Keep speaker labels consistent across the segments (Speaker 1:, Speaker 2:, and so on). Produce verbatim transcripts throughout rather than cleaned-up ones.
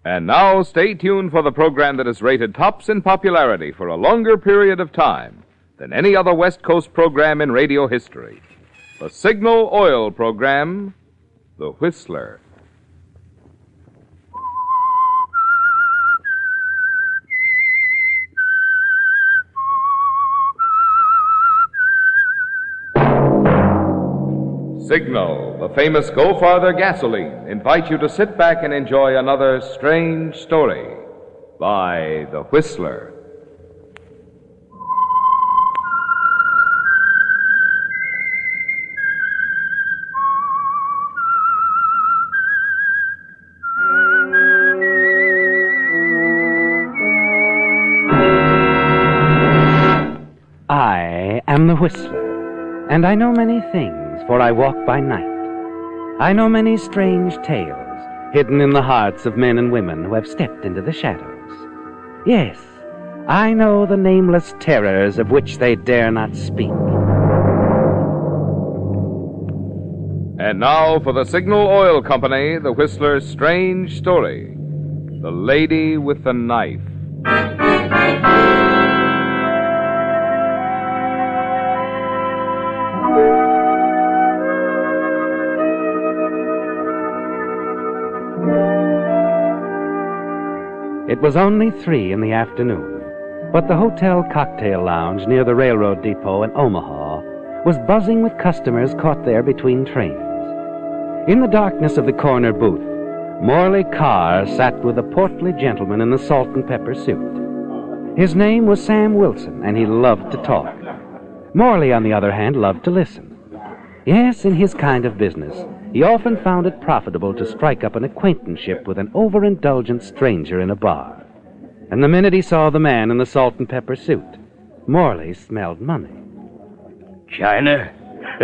Speaker 1: And now, stay tuned for the program that is rated tops in popularity for a longer period of time than any other West Coast program in radio history. The Signal Oil program, The Whistler. Signal, the famous Go Farther gasoline, invite you to sit back and enjoy another strange story by The Whistler.
Speaker 2: I am the Whistler, and I know many things. For I walk by night. I know many strange tales hidden in the hearts of men and women who have stepped into the shadows. Yes, I know the nameless terrors of which they dare not speak.
Speaker 1: And now for the Signal Oil Company, the Whistler's strange story, The Lady with the Knife.
Speaker 2: It was only three in the afternoon, but the hotel cocktail lounge near the railroad depot in Omaha was buzzing with customers caught there between trains. In the darkness of the corner booth, Morley Carr sat with a portly gentleman in the salt and pepper suit. His name was Sam Wilson, and he loved to talk. Morley, on the other hand, loved to listen. Yes, in his kind of business, he often found it profitable to strike up an acquaintanceship with an overindulgent stranger in a bar. And the minute he saw the man in the salt and pepper suit, Morley smelled money.
Speaker 3: China?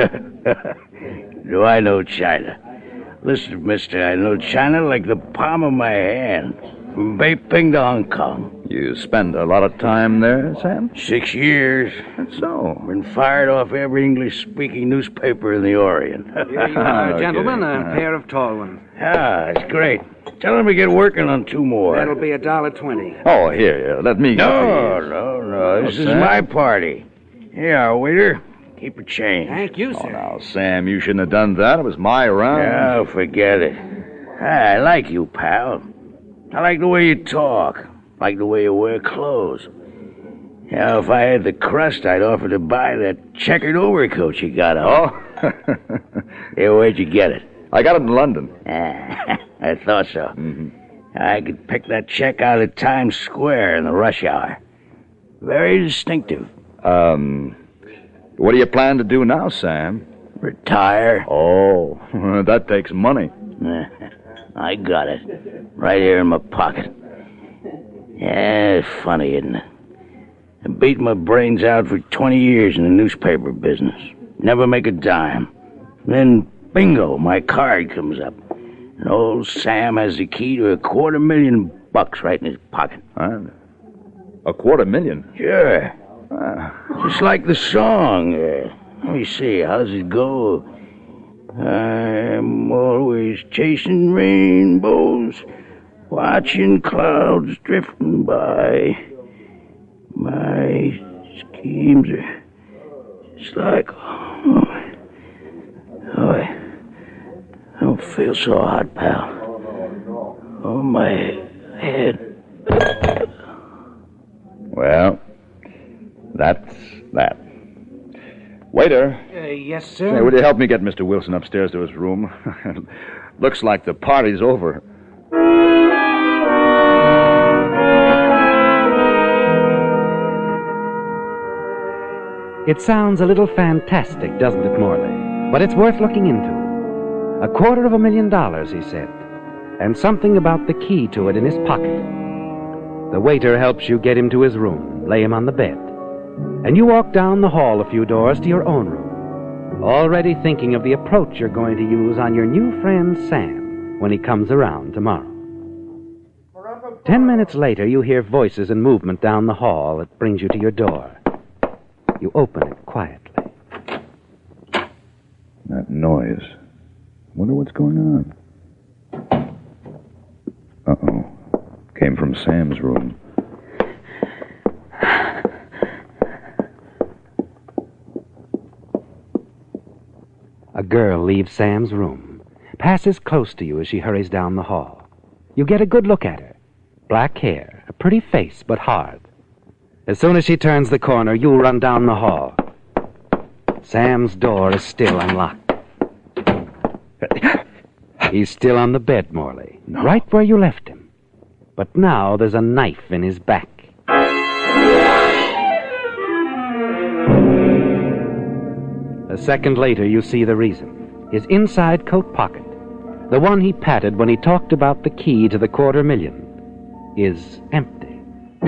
Speaker 3: Do I know China? Listen, mister, I know China like the palm of my hand. From Beiping to Hong Kong.
Speaker 4: You spend a lot of time there, Sam?
Speaker 3: Six years.
Speaker 4: That's so.
Speaker 3: Been fired off every English-speaking newspaper in the Orient.
Speaker 2: Here you are, gentlemen, a pair of tall ones.
Speaker 3: Ah, that's great. Tell him to get working on two more.
Speaker 2: That'll be a dollar twenty.
Speaker 4: Oh, here, here, let me
Speaker 3: No,
Speaker 4: get these.
Speaker 3: no, no. This
Speaker 4: Oh,
Speaker 3: is
Speaker 4: Sam?
Speaker 3: my party. Here, waiter. Keep your change.
Speaker 2: Thank you,
Speaker 4: Oh,
Speaker 2: sir.
Speaker 4: now, Sam, you shouldn't have done that. It was my round.
Speaker 3: Oh, forget it. I like you, pal. I like the way you talk. Like the way you wear clothes. You know, if I had the crust, I'd offer to buy that checkered overcoat you got on.
Speaker 4: Oh?
Speaker 3: Hey, where'd you get it?
Speaker 4: I got it in London.
Speaker 3: Ah, I thought so.
Speaker 4: Mm-hmm.
Speaker 3: I could pick that check out of Times Square in the rush hour. Very distinctive.
Speaker 4: Um, what do you plan to do now, Sam?
Speaker 3: Retire.
Speaker 4: Oh, that takes money.
Speaker 3: I got it. Right here in my pocket. Yeah, it's funny, isn't it? I beat my brains out for twenty years in the newspaper business. Never make a dime. Then, bingo, my card comes up. And old Sam has the key to a quarter million bucks right in his pocket.
Speaker 4: Huh? A quarter million?
Speaker 3: Sure.
Speaker 4: Ah.
Speaker 3: Just like the song. Uh, let me see, how's it go? I'm always chasing rainbows, watching clouds drifting by. My schemes are just like... Oh, oh, I don't feel so hot, pal. Oh, my head.
Speaker 4: Well, that's that. Waiter.
Speaker 2: Uh, yes,
Speaker 4: Hey,
Speaker 2: sir?
Speaker 4: would you help me get Mister Wilson upstairs to his room? Looks like the party's over.
Speaker 2: It sounds a little fantastic, doesn't it, Morley? But it's worth looking into. A quarter of a million dollars, he said, and something about the key to it in his pocket. The waiter helps you get him to his room, lay him on the bed, and you walk down the hall a few doors to your own room, already thinking of the approach you're going to use on your new friend Sam when he comes around tomorrow. Ten minutes later, you hear voices and movement down the hall that brings you to your door. You open it quietly.
Speaker 4: That noise. Wonder what's going on. Uh-oh. Came from Sam's room.
Speaker 2: A girl leaves Sam's room, passes close to you as she hurries down the hall. You get a good look at her. Black hair, a pretty face, but hard. As soon as she turns the corner, you run down the hall. Sam's door is still unlocked. He's still on the bed, Morley,
Speaker 4: No.
Speaker 2: right where you left him. But now there's a knife in his back. A second later, you see the reason. His inside coat pocket, the one he patted when he talked about the key to the quarter million, is empty.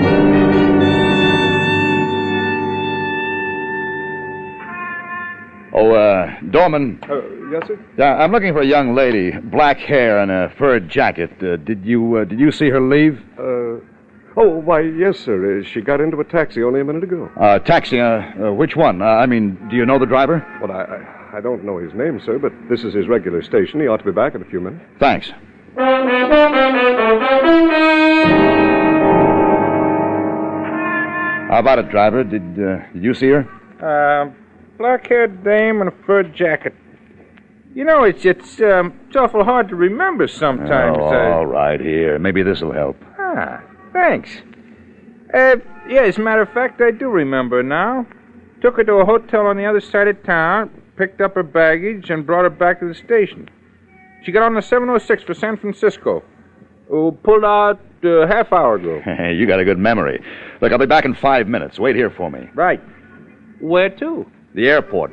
Speaker 4: Oh, uh, Dorman.
Speaker 5: Uh, yes, sir?
Speaker 4: Yeah, I'm looking for a young lady, black hair and a fur jacket. Uh, did you uh, did you see her leave?
Speaker 5: Uh, oh, why, yes, sir. Uh, she got into a taxi only a minute ago.
Speaker 4: Uh, taxi. Uh, uh, which one? Uh, I mean, do you know the driver?
Speaker 5: Well, I, I, I don't know his name, sir, but this is his regular station. He ought to be back in a few minutes.
Speaker 4: Thanks. How about it, driver? Did uh, did you see her?
Speaker 6: Uh, black-haired dame in a fur jacket. You know, it's it's um, it's awful hard to remember sometimes.
Speaker 4: Oh,
Speaker 6: uh,
Speaker 4: all right, here. Maybe this'll help.
Speaker 6: Ah, thanks. Uh, yeah, as a matter of fact, I do remember now. Took her to a hotel on the other side of town, picked up her baggage, and brought her back to the station. She got on the seven oh six for San Francisco. Oh, pulled out a uh, half hour ago.
Speaker 4: You got a good memory. Look, I'll be back in five minutes. Wait here for me.
Speaker 6: Right. Where to?
Speaker 4: The airport.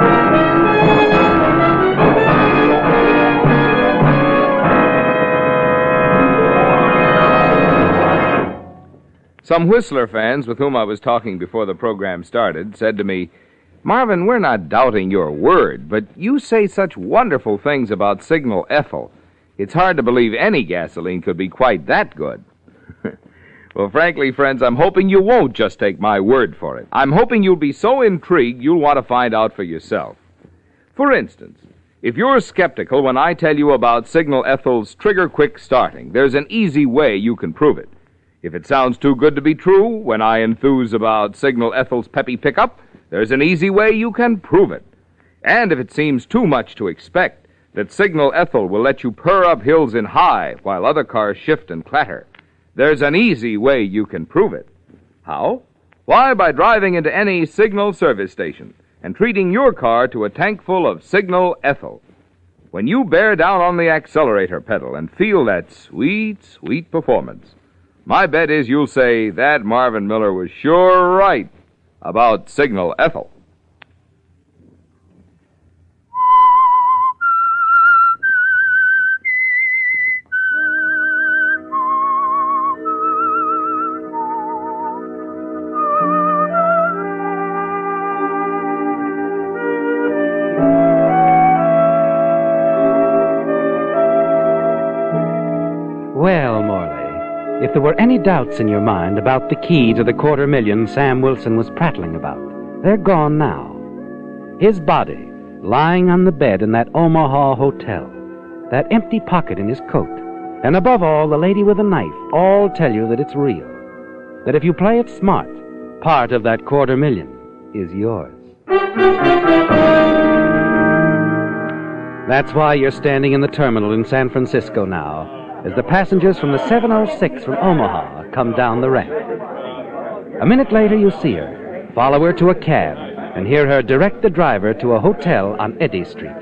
Speaker 1: Some Whistler fans with whom I was talking before the program started said to me, "Marvin, we're not doubting your word, but you say such wonderful things about Signal Ethyl. It's hard to believe any gasoline could be quite that good." Well, frankly, friends, I'm hoping you won't just take my word for it. I'm hoping you'll be so intrigued you'll want to find out for yourself. For instance, if you're skeptical when I tell you about Signal Ethyl's trigger-quick starting, there's an easy way you can prove it. If it sounds too good to be true when I enthuse about Signal Ethyl's peppy pickup, there's an easy way you can prove it. And if it seems too much to expect that Signal Ethyl will let you purr up hills in high while other cars shift and clatter, there's an easy way you can prove it. How? Why, by driving into any Signal service station and treating your car to a tank full of Signal Ethyl. When you bear down on the accelerator pedal and feel that sweet, sweet performance, my bet is you'll say that Marvin Miller was sure right about Signal Ethyl.
Speaker 2: Well, Morley, if there were any doubts in your mind about the key to the quarter million Sam Wilson was prattling about, they're gone now. His body, lying on the bed in that Omaha hotel, that empty pocket in his coat, and above all, the lady with a knife, all tell you that it's real. That if you play it smart, part of that quarter million is yours. That's why you're standing in the terminal in San Francisco now, as the passengers from the seven oh six from Omaha come down the ramp. A minute later, you see her, follow her to a cab, and hear her direct the driver to a hotel on Eddy Street.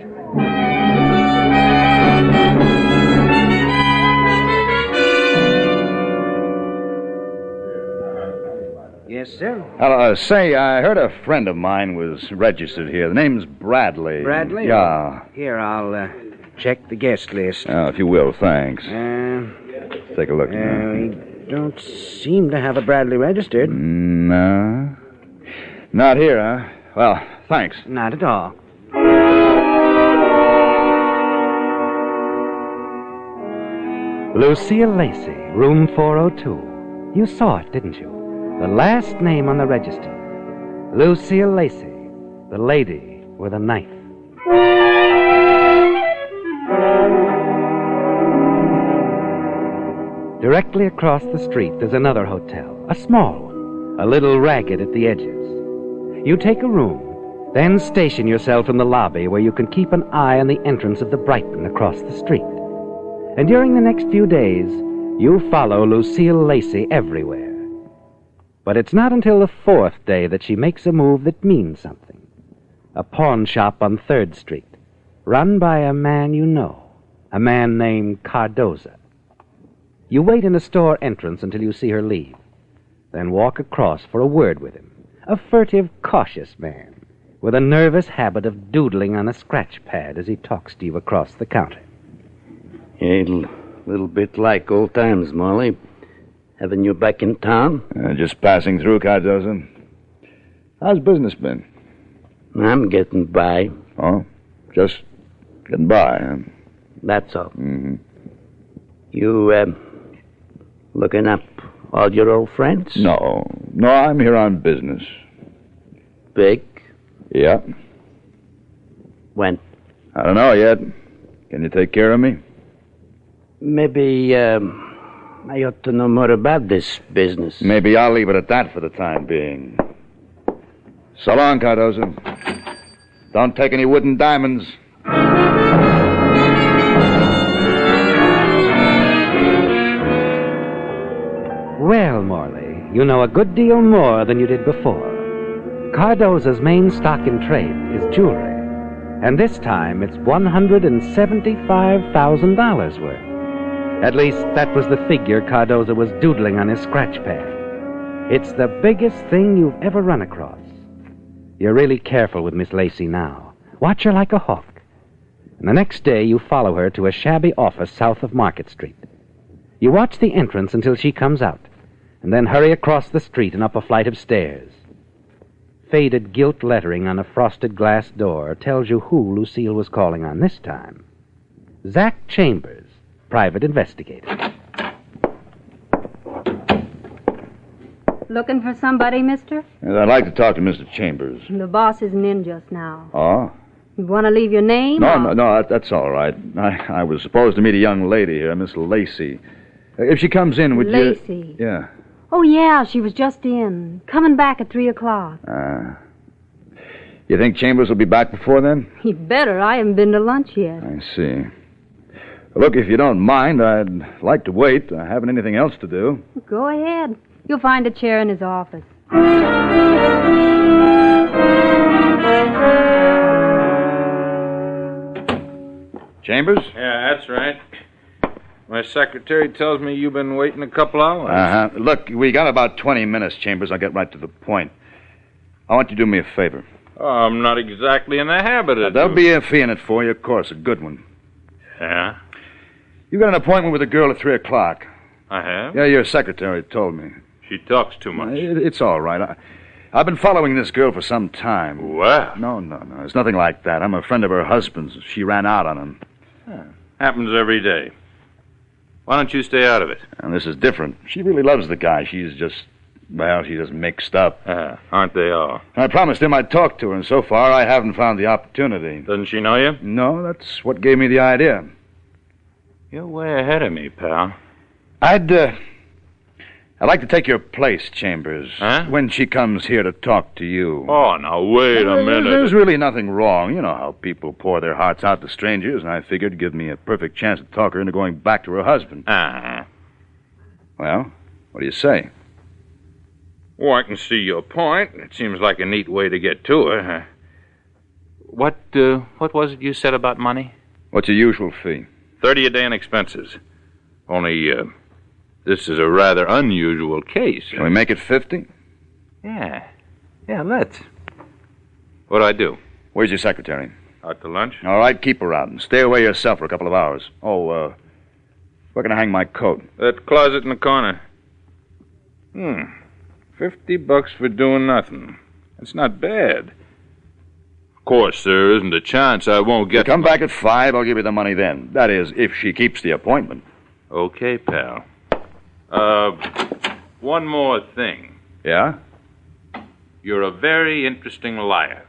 Speaker 3: Yes, sir.
Speaker 4: Uh, say, I heard a friend of mine was registered here. The name's Bradley.
Speaker 3: Bradley?
Speaker 4: Yeah.
Speaker 3: Here, I'll uh, check the guest list.
Speaker 4: Oh, if you will, thanks.
Speaker 3: Uh,
Speaker 4: Take a look.
Speaker 3: uh, we don't seem to have a Bradley registered.
Speaker 4: No. Not here, huh? Well, thanks.
Speaker 3: Not at all.
Speaker 2: Lucille Lacey, room four oh two. You saw it, didn't you? The last name on the register. Lucille Lacey, the lady with a knife. Directly across the street, there's another hotel, a small one, a little ragged at the edges. You take a room, then station yourself in the lobby where you can keep an eye on the entrance of the Brighton across the street. And during the next few days, you follow Lucille Lacey everywhere. But it's not until the fourth day that she makes a move that means something. A pawn shop on third street, run by a man you know, a man named Cardoza. You wait in the store entrance until you see her leave, then walk across for a word with him. A furtive, cautious man, with a nervous habit of doodling on a scratch pad as he talks to you across the counter.
Speaker 3: A little bit like old times, Molly. Having you back in town?
Speaker 4: Uh, just passing through, Cardoza. How's business been?
Speaker 3: I'm getting by.
Speaker 4: Oh, just getting by, huh?
Speaker 3: That's all.
Speaker 4: Mm-hmm.
Speaker 3: You, uh, looking up all your old friends?
Speaker 4: No. No, I'm here on business.
Speaker 3: Big?
Speaker 4: Yeah.
Speaker 3: When?
Speaker 4: I don't know yet. Can you take care of me?
Speaker 3: Maybe, um... I ought to know more about this business.
Speaker 4: Maybe I'll leave it at that for the time being. So long, Cardoza. Don't take any wooden diamonds.
Speaker 2: Well, Morley, you know a good deal more than you did before. Cardoza's main stock in trade is jewelry, and this time it's one hundred seventy-five thousand dollars worth. At least, that was the figure Cardoza was doodling on his scratch pad. It's the biggest thing you've ever run across. You're really careful with Miss Lacey now. Watch her like a hawk. And the next day, you follow her to a shabby office south of Market Street. You watch the entrance until she comes out, and then hurry across the street and up a flight of stairs. Faded gilt lettering on a frosted glass door tells you who Lucille was calling on this time. Zach Chambers, private investigator.
Speaker 7: Looking for somebody, mister?
Speaker 4: Yes, I'd like to talk to Mister Chambers.
Speaker 7: The boss isn't in just now.
Speaker 4: Oh?
Speaker 7: You want to leave your name?
Speaker 4: No,
Speaker 7: or...
Speaker 4: no, no, that, that's all right. I, I was supposed to meet a young lady here, Miss Lacey. If she comes in, would you...
Speaker 7: Lacey?
Speaker 4: Yeah.
Speaker 7: Oh, yeah, she was just in. Coming back at three o'clock.
Speaker 4: Uh, you think Chambers will be back before then?
Speaker 7: He'd better. I haven't been to lunch yet.
Speaker 4: I see. Look, if you don't mind, I'd like to wait. I haven't anything else to do.
Speaker 7: Go ahead. You'll find a chair in his office.
Speaker 4: Chambers?
Speaker 6: Yeah, that's right. My secretary tells me you've been waiting a couple hours.
Speaker 4: Uh-huh. Look, we got about twenty minutes, Chambers. I'll get right to the point. I want you to do me a favor.
Speaker 6: Oh, I'm not exactly in the habit of...
Speaker 4: Now, there'll be a fee in it for you, of course, a good one.
Speaker 6: Yeah?
Speaker 4: You got an appointment with a girl at three o'clock.
Speaker 6: I have?
Speaker 4: Yeah, your secretary told me.
Speaker 6: She talks too much.
Speaker 4: It, it's all right. I, I've been following this girl for some time.
Speaker 6: Well.
Speaker 4: No, no, no. It's nothing like that. I'm a friend of her husband's. She ran out on him.
Speaker 6: Yeah. Happens every day. Why don't you stay out of it?
Speaker 4: And this is different. She really loves the guy. She's just, well, she's just mixed up.
Speaker 6: Uh, aren't they all?
Speaker 4: I promised him I'd talk to her, and so far I haven't found the opportunity.
Speaker 6: Doesn't she know you?
Speaker 4: No, that's what gave me the idea.
Speaker 6: You're way ahead of me, pal.
Speaker 4: I'd, uh, I'd like to take your place, Chambers.
Speaker 6: Huh?
Speaker 4: When she comes here to talk to you.
Speaker 6: Oh, now, wait a
Speaker 4: Well,
Speaker 6: minute.
Speaker 4: There's really nothing wrong. You know how people pour their hearts out to strangers, and I figured it'd give me a perfect chance to talk her into going back to her husband.
Speaker 6: Ah.
Speaker 4: Well, what do you say?
Speaker 6: Oh, I can see your point. It seems like a neat way to get to her. What, uh, what was it you said about money?
Speaker 4: What's your usual fee?
Speaker 6: Thirty a day in expenses. Only, uh, this is a rather unusual case.
Speaker 4: Can we make it fifty?
Speaker 6: Yeah. Yeah, let's. What'd I do?
Speaker 4: Where's your secretary?
Speaker 6: Out to lunch?
Speaker 4: All right, keep her out and stay away yourself for a couple of hours. Oh, uh, where can I hang my coat?
Speaker 6: That closet in the corner. Hmm. Fifty bucks for doing nothing. That's not bad. Of course, there isn't a chance I won't get...
Speaker 4: Come back at five, I'll give you the money then. That is, if she keeps the appointment.
Speaker 6: Okay, pal. Uh, one more thing.
Speaker 4: Yeah?
Speaker 6: You're a very interesting liar.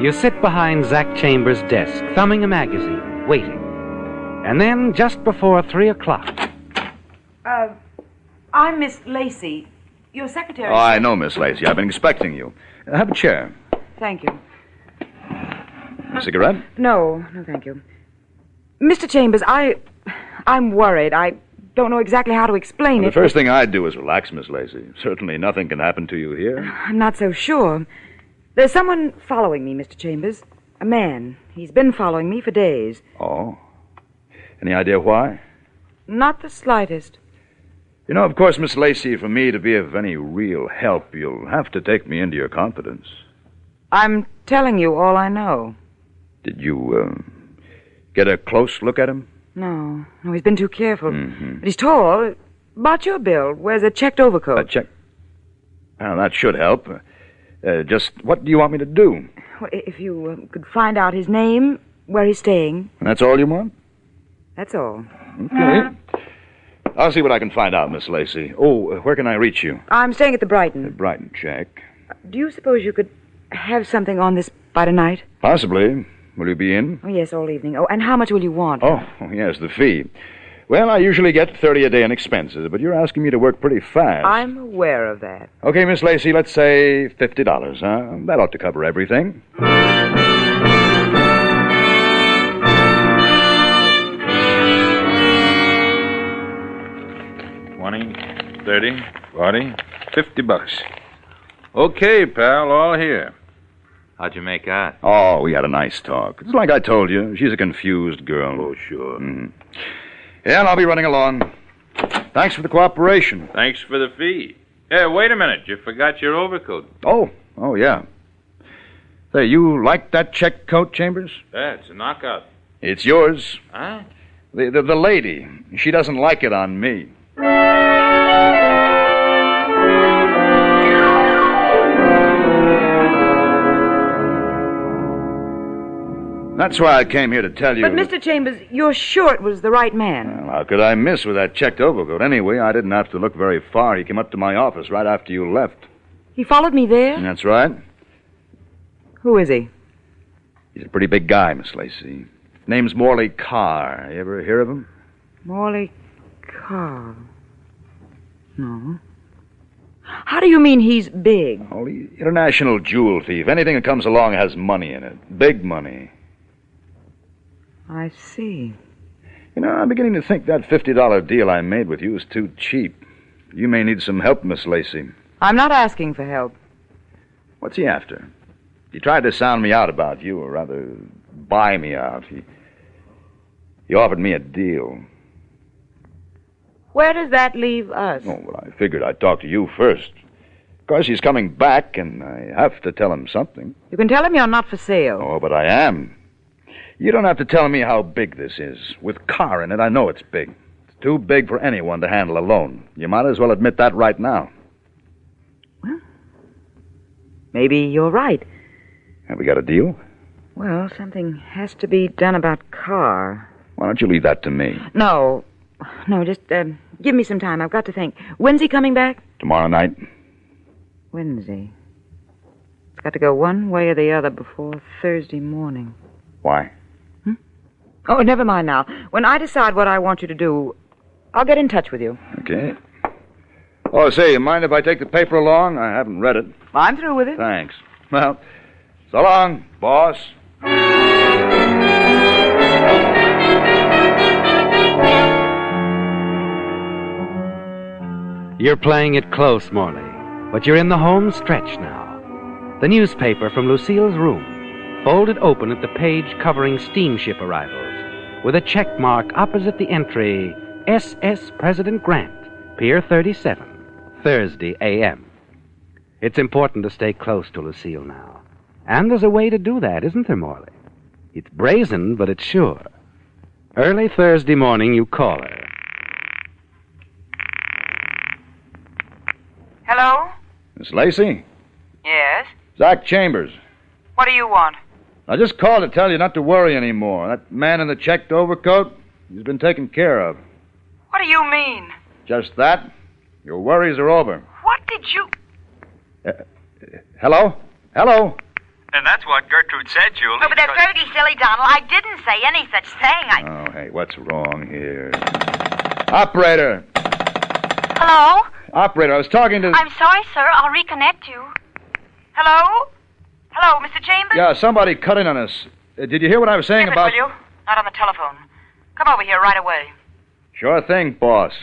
Speaker 2: You sit behind Zach Chambers' desk, thumbing a magazine, waiting. And then, just before three o'clock...
Speaker 8: Uh, I'm Miss Lacey, your secretary.
Speaker 4: Oh, I know, Miss Lacey. I've been expecting you. Uh, have a chair.
Speaker 8: Thank you.
Speaker 4: A cigarette?
Speaker 8: No, no, thank you. Mister Chambers, I... I'm worried. I don't know exactly how to explain
Speaker 4: Well,
Speaker 8: it.
Speaker 4: the first thing I'd do is relax, Miss Lacey. Certainly nothing can happen to you here.
Speaker 8: I'm not so sure. There's someone following me, Mister Chambers. A man. He's been following me for days.
Speaker 4: Oh? Any idea why?
Speaker 8: Not the slightest.
Speaker 4: You know, of course, Miss Lacey, for me to be of any real help, you'll have to take me into your confidence.
Speaker 8: I'm telling you all I know.
Speaker 4: Did you, uh, get a close look at him?
Speaker 8: No, no, he's been too careful.
Speaker 4: Mm-hmm.
Speaker 8: But he's tall. About your build. Wears a checked overcoat.
Speaker 4: A check... Well, that should help. Uh, just what do you want me to do?
Speaker 8: Well, if you uh, could find out his name, where he's staying.
Speaker 4: And that's all you want?
Speaker 8: That's all.
Speaker 4: Okay. I'll see what I can find out, Miss Lacey. Oh, uh, where can I reach you?
Speaker 8: I'm staying at the Brighton.
Speaker 4: The Brighton, check.
Speaker 8: Do you suppose you could have something on this by tonight?
Speaker 4: Possibly. Will you be in?
Speaker 8: Oh, yes, all evening. Oh, and how much will you want?
Speaker 4: Oh, yes, the fee. Well, I usually get thirty a day in expenses, but you're asking me to work pretty fast.
Speaker 8: I'm aware of that.
Speaker 4: Okay, Miss Lacey, let's say fifty dollars, huh? That ought to cover everything.
Speaker 6: Twenty, thirty, forty, fifty bucks. Okay, pal, all here.
Speaker 9: How'd you make out?
Speaker 4: Oh, we had a nice talk. It's like I told you. She's a confused girl.
Speaker 6: Oh, sure.
Speaker 4: Mm. Yeah, and I'll be running along. Thanks for the cooperation.
Speaker 6: Thanks for the fee. Hey, wait a minute. You forgot your overcoat.
Speaker 4: Oh, oh, yeah. Say, you like that check coat, Chambers?
Speaker 6: Yeah, it's a knockout.
Speaker 4: It's yours.
Speaker 6: Huh?
Speaker 4: The, the, the lady, she doesn't like it on me. That's why I came here to tell you.
Speaker 8: But, Mister Chambers, you're sure it was the right man?
Speaker 4: Well, how could I miss with that checked overcoat? Anyway, I didn't have to look very far. He came up to my office right after you left.
Speaker 8: He followed me there?
Speaker 4: That's right.
Speaker 8: Who is he?
Speaker 4: He's a pretty big guy, Miss Lacey. Name's Morley Carr. You ever hear of him?
Speaker 8: Morley Carr. No. How do you mean he's big?
Speaker 4: Oh, he's an international jewel thief. Anything that comes along has money in it. Big money.
Speaker 8: I see.
Speaker 4: You know, I'm beginning to think that fifty dollar deal I made with you is too cheap. You may need some help, Miss Lacey.
Speaker 8: I'm not asking for help.
Speaker 4: What's he after? He tried to sound me out about you, or rather, buy me out. He, he offered me a deal.
Speaker 8: Where does that leave us?
Speaker 4: Oh, well, I figured I'd talk to you first. Of course, he's coming back, and I have to tell him something.
Speaker 8: You can tell him you're not for sale.
Speaker 4: Oh, but I am. You don't have to tell me how big this is. With Carr in it, I know it's big. It's too big for anyone to handle alone. You might as well admit that right now.
Speaker 8: Well, maybe you're right.
Speaker 4: Have we got a deal?
Speaker 8: Well, something has to be done about Carr.
Speaker 4: Why don't you leave that to me?
Speaker 8: No. No, just uh, give me some time. I've got to think. When's he coming back?
Speaker 4: Tomorrow night.
Speaker 8: Wednesday. It's got to go one way or the other before Thursday morning.
Speaker 4: Why?
Speaker 8: Hmm? Oh, never mind now. When I decide what I want you to do, I'll get in touch with you.
Speaker 4: Okay. Oh, say, you mind if I take the paper along? I haven't read it.
Speaker 8: I'm through with it.
Speaker 4: Thanks. Well, so long, boss.
Speaker 2: You're playing it close, Morley, but you're in the home stretch now. The newspaper from Lucille's room, folded open at the page covering steamship arrivals, with a check mark opposite the entry, S S President Grant, Pier thirty-seven, Thursday A M It's important to stay close to Lucille now. And there's a way to do that, isn't there, Morley? It's brazen, but it's sure. Early Thursday morning, you call her.
Speaker 8: Hello?
Speaker 4: Miss Lacey?
Speaker 8: Yes?
Speaker 4: Zach Chambers.
Speaker 8: What do you want?
Speaker 4: I just called to tell you not to worry anymore. That man in the checked overcoat, he's been taken care of.
Speaker 8: What do you mean?
Speaker 4: Just that. Your worries are over.
Speaker 8: What did you...
Speaker 4: Uh, hello? Hello?
Speaker 10: And that's what Gertrude said, Julie.
Speaker 11: Oh, but that's
Speaker 10: because-
Speaker 11: very silly, Donald. I didn't say any such thing. I...
Speaker 4: Oh, hey, what's wrong here? Operator!
Speaker 11: Hello?
Speaker 4: Operator, I was talking to...
Speaker 11: I'm sorry, sir. I'll reconnect you. Hello? Hello, Mister Chambers?
Speaker 4: Yeah, somebody cut in on us. Uh, did you hear what I was saying
Speaker 11: Skip it,
Speaker 4: about...
Speaker 11: will you? Not on the telephone. Come over here right away.
Speaker 4: Sure thing, boss.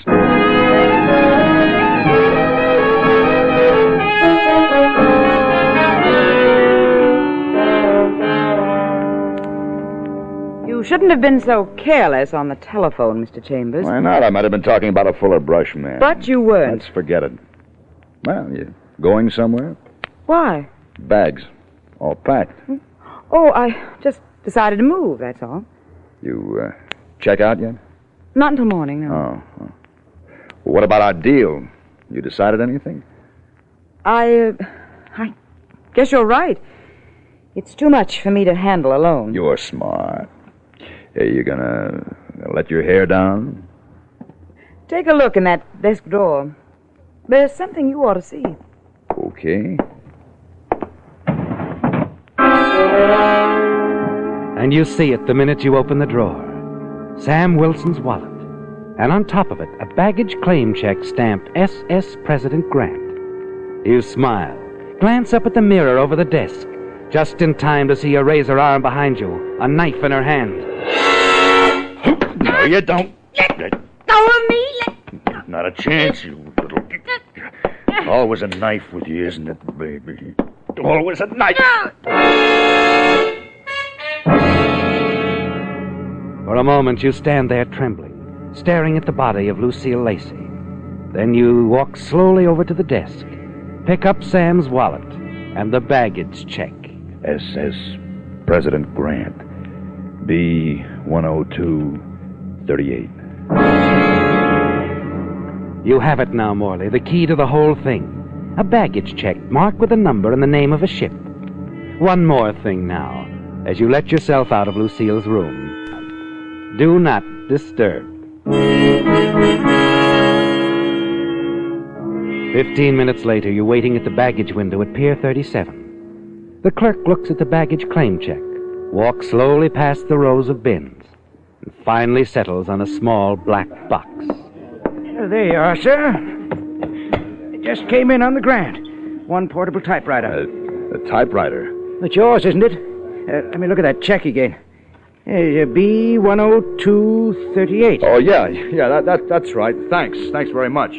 Speaker 8: You shouldn't have been so careless on the telephone, Mister Chambers.
Speaker 4: Why not? I might have been talking about a fuller brush, man.
Speaker 8: But you weren't.
Speaker 4: Let's forget it. Well, you going somewhere?
Speaker 8: Why?
Speaker 4: Bags. All packed.
Speaker 8: Oh, I just decided to move, that's all.
Speaker 4: You, uh, check out yet?
Speaker 8: Not until morning, no.
Speaker 4: Oh. oh. Well, what about our deal? You decided anything?
Speaker 8: I, uh, I guess you're right. It's too much for me to handle alone.
Speaker 4: You're smart. Hey, you gonna let your hair down?
Speaker 8: Take a look in that desk drawer. There's something you ought to see.
Speaker 4: Okay.
Speaker 2: And you see it the minute you open the drawer. Sam Wilson's wallet. And on top of it, a baggage claim check stamped S S President Grant. You smile, glance up at the mirror over the desk, just in time to see her raise her arm behind you, a knife in her hand.
Speaker 4: No, you don't.
Speaker 11: Let go of me. Let...
Speaker 4: Not a chance, you little... Always a knife with you, isn't it, baby? Always a knife.
Speaker 2: For a moment, you stand there trembling, staring at the body of Lucille Lacey. Then you walk slowly over to the desk, pick up Sam's wallet and the baggage check.
Speaker 4: S S President Grant, B one oh two thirty-eight.
Speaker 2: You have it now, Morley, the key to the whole thing. A baggage check marked with a number and the name of a ship. One more thing now, as you let yourself out of Lucille's room. Do not disturb. Fifteen minutes later, you're waiting at the baggage window at Pier thirty-seven. The clerk looks at the baggage claim check, walks slowly past the rows of bins, and finally settles on a small black box.
Speaker 12: There you are, sir. It just came in on the Grant. One portable typewriter.
Speaker 4: Uh, a typewriter?
Speaker 12: It's yours, isn't it? Uh, let me look at that check again. Uh, B one oh two thirty-eight.
Speaker 4: Oh, yeah, yeah, that, that, that's right. Thanks. Thanks very much.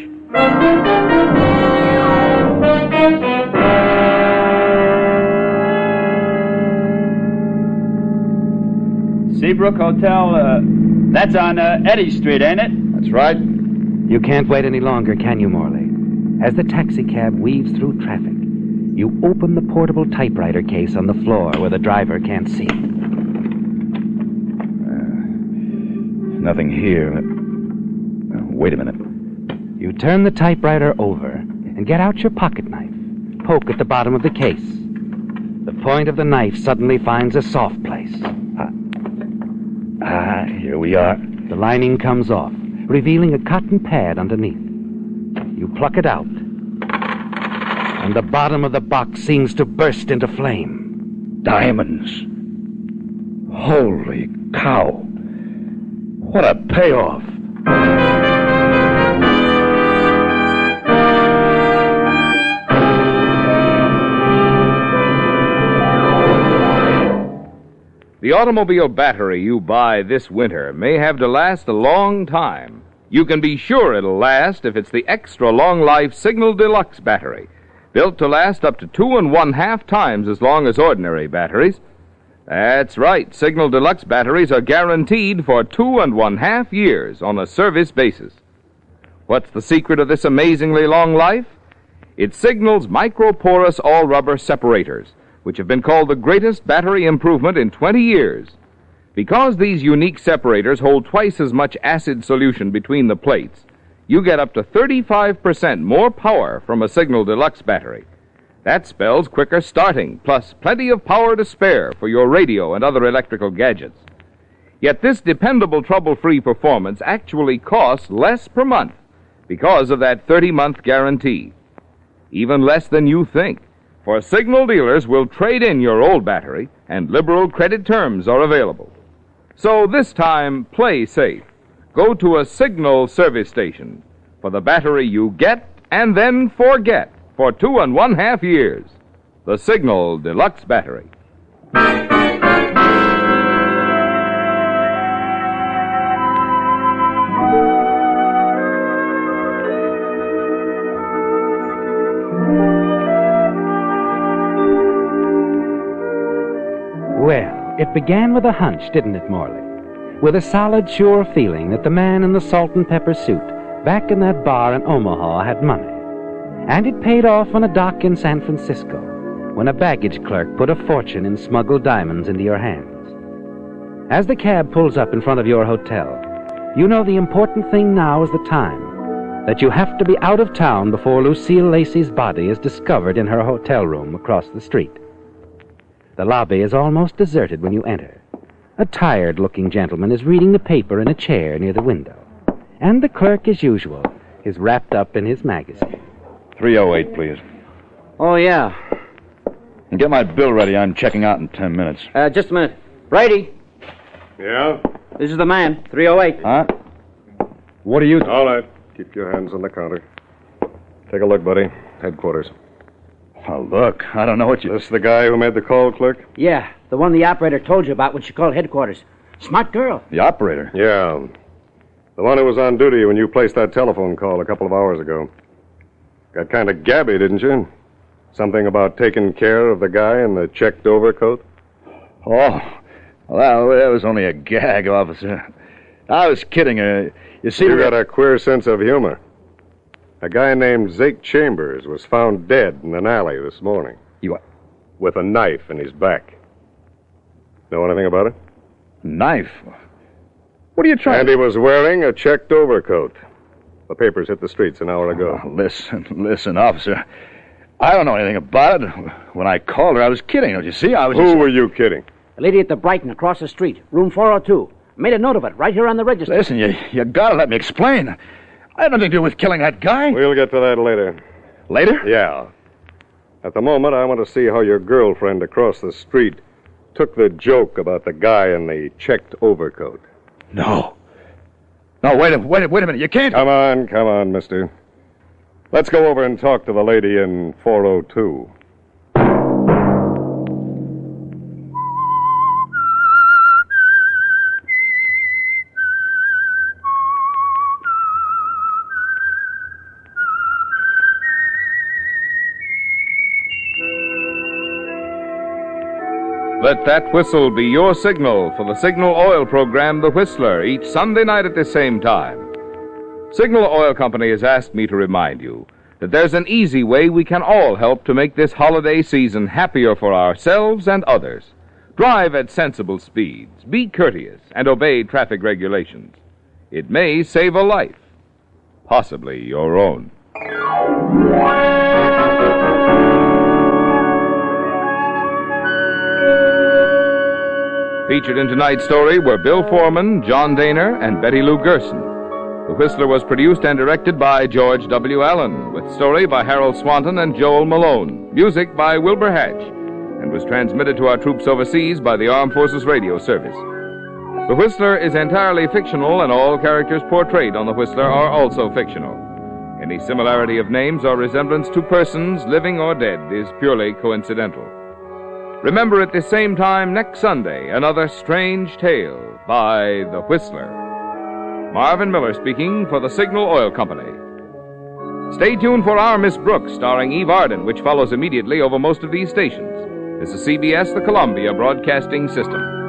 Speaker 13: Seabrook Hotel, uh, that's on uh, Eddy Street, ain't it?
Speaker 4: That's right.
Speaker 2: You can't wait any longer, can you, Morley? As the taxicab weaves through traffic, you open the portable typewriter case on the floor where the driver can't see.
Speaker 4: Uh, nothing here. Uh, wait a minute.
Speaker 2: You turn the typewriter over and get out your pocket knife. Poke at the bottom of the case. The point of the knife suddenly finds a soft place.
Speaker 4: Ah, here we are.
Speaker 2: The lining comes off, revealing a cotton pad underneath. You pluck it out, and the bottom of the box seems to burst into flame.
Speaker 4: Diamonds. Holy cow. What a payoff.
Speaker 1: The automobile battery you buy this winter may have to last a long time. You can be sure it'll last if it's the extra long life Signal Deluxe battery, built to last up to two and one half times as long as ordinary batteries. That's right, Signal Deluxe batteries are guaranteed for two and one half years on a service basis. What's the secret of this amazingly long life? It's Signal's microporous all-rubber separators, which have been called the greatest battery improvement in twenty years. Because these unique separators hold twice as much acid solution between the plates, you get up to thirty-five percent more power from a Signal Deluxe battery. That spells quicker starting, plus plenty of power to spare for your radio and other electrical gadgets. Yet this dependable trouble-free performance actually costs less per month because of that thirty-month guarantee. Even less than you think. For Signal dealers will trade in your old battery, and liberal credit terms are available. So this time, play safe. Go to a Signal service station for the battery you get and then forget for two and one half years. The Signal Deluxe Battery.
Speaker 2: Well, it began with a hunch, didn't it, Morley? With a solid, sure feeling that the man in the salt and pepper suit back in that bar in Omaha had money. And it paid off on a dock in San Francisco when a baggage clerk put a fortune in smuggled diamonds into your hands. As the cab pulls up in front of your hotel, you know the important thing now is the time, that you have to be out of town before Lucille Lacey's body is discovered in her hotel room across the street. The lobby is almost deserted when you enter. A tired-looking gentleman is reading the paper in a chair near the window. And the clerk, as usual, is wrapped up in his magazine.
Speaker 4: three oh eight, please.
Speaker 14: Oh, yeah.
Speaker 4: And get my bill ready. I'm checking out in ten minutes.
Speaker 14: Uh, just a minute. Brady,
Speaker 5: Yeah?
Speaker 14: this is the man, three oh eight.
Speaker 4: Huh? What are you...
Speaker 5: All right. Keep your hands on the counter. Take a look, buddy. Headquarters.
Speaker 4: Oh, look. I don't know what you...
Speaker 5: This the guy who made the call, clerk?
Speaker 14: Yeah, the one the operator told you about when she called headquarters. Smart girl.
Speaker 4: The operator?
Speaker 5: Yeah. The one who was on duty when you placed that telephone call a couple of hours ago. Got kind of gabby, didn't you? Something about taking care of the guy in the checked overcoat?
Speaker 4: Oh, well, that was only a gag, officer. I was kidding. Uh, you see...
Speaker 5: You got a queer sense of humor. A guy named Zake Chambers was found dead in an alley this morning.
Speaker 4: You...
Speaker 5: With a knife in his back. Know anything about it?
Speaker 4: Knife? What are you trying
Speaker 5: And
Speaker 4: to...
Speaker 5: he was wearing a checked overcoat. The papers hit the streets an hour ago.
Speaker 4: Oh, listen, listen, officer. I don't know anything about it. When I called her, I was kidding. Don't you see? I was
Speaker 5: Who
Speaker 4: just...
Speaker 5: were you kidding?
Speaker 14: The lady at the Brighton across the street, room four oh two. Made a note of it right here on the register.
Speaker 4: Listen, you, you gotta let me explain. I had nothing to do with killing that guy.
Speaker 5: We'll get to that later.
Speaker 4: Later?
Speaker 5: Yeah. At the moment, I want to see how your girlfriend across the street took the joke about the guy in the checked overcoat.
Speaker 4: No. No, wait a wait a, wait a minute. You can't...
Speaker 5: Come on, come on, mister. Let's go over and talk to the lady in four oh two.
Speaker 1: Let that whistle be your signal for the Signal Oil program, The Whistler, each Sunday night at the same time. Signal Oil Company has asked me to remind you that there's an easy way we can all help to make this holiday season happier for ourselves and others. Drive at sensible speeds, be courteous, and obey traffic regulations. It may save a life, possibly your own. Featured in tonight's story were Bill Foreman, John Daner, and Betty Lou Gerson. The Whistler was produced and directed by George W. Allen, with story by Harold Swanton and Joel Malone, music by Wilbur Hatch, and was transmitted to our troops overseas by the Armed Forces Radio Service. The Whistler is entirely fictional, and all characters portrayed on The Whistler are also fictional. Any similarity of names or resemblance to persons, living or dead, is purely coincidental. Remember at the same time next Sunday, another strange tale by The Whistler. Marvin Miller speaking for the Signal Oil Company. Stay tuned for Our Miss Brooks, starring Eve Arden, which follows immediately over most of these stations. This is C B S, the Columbia Broadcasting System.